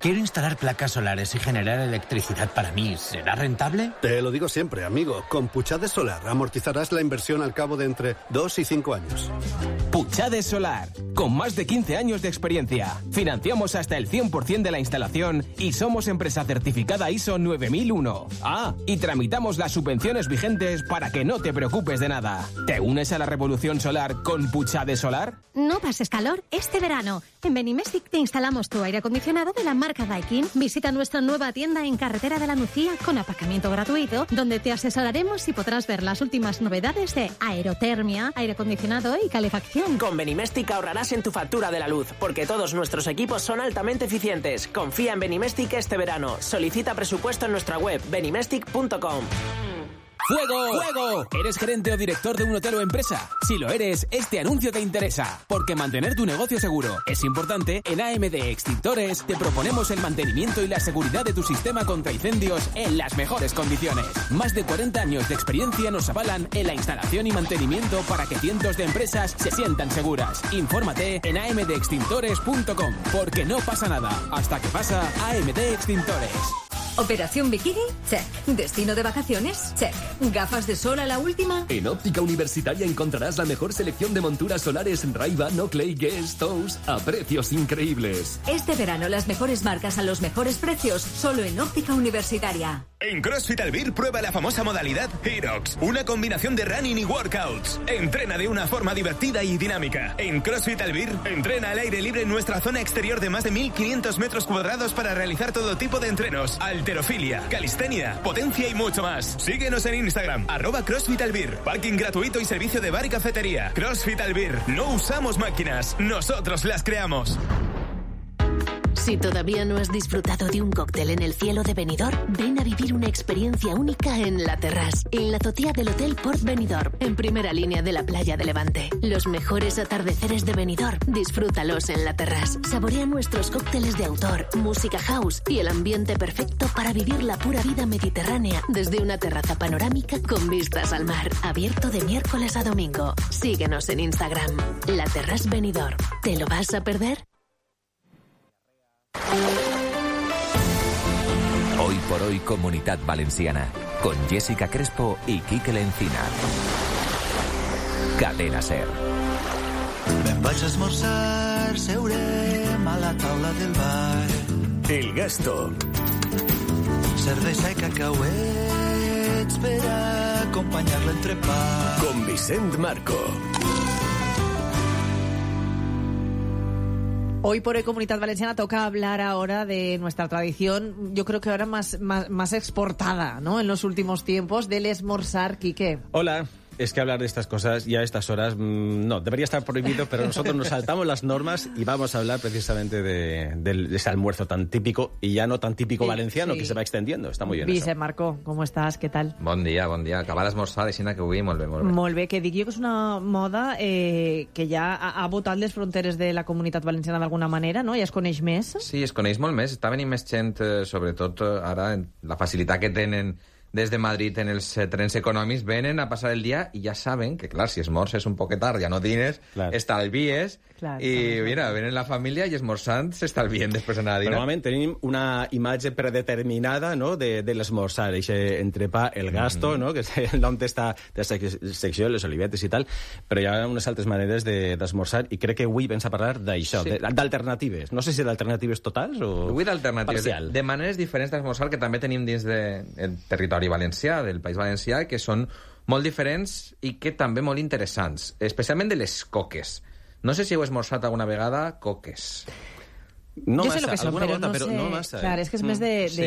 Quiero instalar placas solares y generar electricidad para mí. ¿Será rentable? Te lo digo siempre, amigo. Con Puchades Solar amortizarás la inversión al cabo de entre 2 y 5 años. Puchades Solar, con más de 15 años de experiencia. Financiamos hasta el 100% de la instalación y somos empresa certificada ISO 9001. Y tramitamos las subvenciones vigentes para que no te preocupes de nada. ¿Te unes a la revolución solar con Puchades Solar? No pases calor este verano. En Benimestic te instalamos tu aire acondicionado de la marca Daikin. Visita nuestra nueva tienda en Carretera de la Nucía con aparcamiento gratuito, donde te asesoraremos y podrás ver las últimas novedades de aerotermia, aire acondicionado y calefacción. Con Benimestic ahorrarás en tu factura de la luz, porque todos nuestros equipos son altamente eficientes. Confía en Benimestic este verano. Solicita presupuesto en nuestra web benimestic.com. ¡Fuego! ¡Fuego! ¿Eres gerente o director de un hotel o empresa? Si lo eres, este anuncio te interesa, porque mantener tu negocio seguro es importante. En AMD Extintores te proponemos el mantenimiento y la seguridad de tu sistema contra incendios en las mejores condiciones. Más de 40 años de experiencia nos avalan en la instalación y mantenimiento para que cientos de empresas se sientan seguras. Infórmate en amdextintores.com, porque no pasa nada hasta que pasa. AMD Extintores. ¿Operación bikini? Check. ¿Destino de vacaciones? Check. ¿Gafas de sol a la última? En Óptica Universitaria encontrarás la mejor selección de monturas solares Ray-Ban, Oakley, Guess, Toast a precios increíbles. Este verano las mejores marcas a los mejores precios, solo en Óptica Universitaria. En CrossFit Albir prueba la famosa modalidad HEROX, una combinación de running y workouts. Entrena de una forma divertida y dinámica. En CrossFit Albir, entrena al aire libre en nuestra zona exterior de más de 1.500 metros cuadrados para realizar todo tipo de entrenos, halterofilia, calistenia, potencia y mucho más. Síguenos en Instagram, @CrossFit Albir. Parking gratuito y servicio de bar y cafetería. CrossFit Albir. No usamos máquinas, nosotros las creamos. Si todavía no has disfrutado de un cóctel en el cielo de Benidorm, ven a vivir una experiencia única en La Terrasse, en la azotea del Hotel Port Benidorm, en primera línea de la playa de Levante. Los mejores atardeceres de Benidorm, disfrútalos en La Terrasse. Saborea nuestros cócteles de autor, música house y el ambiente perfecto para vivir la pura vida mediterránea desde una terraza panorámica con vistas al mar, abierto de miércoles a domingo. Síguenos en Instagram, La Terrasse Benidorm. ¿Te lo vas a perder? Hoy por hoy, Comunitat Valenciana, con Jessica Crespo y Quique Lencina. Cadena SER. Me'n vaig a esmorzar, seurem a la taula del bar. El Gasto. Cervesa i cacauets per acompanyar l'entrepà. Con Vicent Marco. Hoy por hoy, Comunidad Valenciana, toca hablar ahora de nuestra tradición, yo creo que ahora más exportada, ¿no?, en los últimos tiempos, del esmorzar. Quique. Hola. Es que hablar de estas cosas ya a estas horas no, debería estar prohibido, pero nosotros nos saltamos las normas y vamos a hablar precisamente de ese almuerzo tan típico y ya no tan típico valenciano, que se va extendiendo. Está muy bien Vicent eso. Marco, ¿cómo estás? ¿Qué tal? Bon dia. Acabar d'esmorzar, així que avui molt bé. Molt bé, que dic jo que és una moda que ja ha botat les fronteres de la Comunitat Valenciana d'alguna manera, no? Ja es coneix més? Sí, es coneix molt més. Està venint més gent, sobretot ara, la facilitat que tenen des de Madrid en els trens econòmics, venen a passar el dia i ja saben que, clar, si esmorzes un poquet tard, ja no dines, estalvies, i mira, venen la família i esmorzant s'estalvien després d'anar a dinar. Normalment tenim una imatge predeterminada, no?, de l'esmorzar, aquest entrepà, el gasto, no?, que és el nom d'esta secció, les olivetes i tal, però hi ha unes altres maneres d'esmorzar i crec que avui vens a parlar d'això, d'alternatives. No sé si d'alternatives totals o avui d'alternatives, parcial. De maneres diferents d'esmorzar que també tenim dins del territori valencià, del País Valencià, que són molt diferents i que també molt interessants, especialment de les coques. No sé si heu esmorzat alguna vegada coques. No jo sé lo que són, però no sé. No massa, clar, és que és més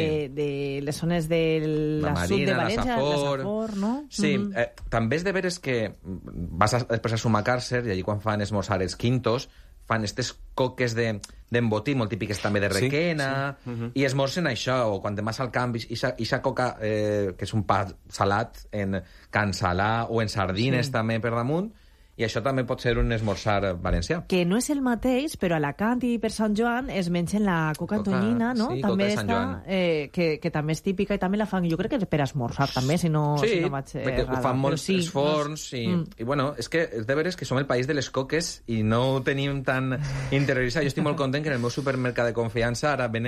de les zones del sud de València, la Safor, no? Sí, també és de veres que vas després a Sumacàrcer i allí quan fan esmorzar els quintos fan aquestes coques d'embotit, molt típiques també de requena, i esmorzen això, o quan te vas al camp, ixa coca, que és un pa salat en cansalà o en sardines també per damunt, i això també pot ser un esmorzar valencià. Que no és el mateix, però a Alacant i per Sant Joan es mengen la coca antonyina, no? Sí, també coca de Sant Joan. que també és típica i també la fan, jo crec que per esmorzar també, si no vaig errada. Ho fan molts els forns, i bueno, és que és de veres que som el país de les coques i no ho tenim tan interioritzat. Jo estic molt content que en el meu supermercat de confiança ara venen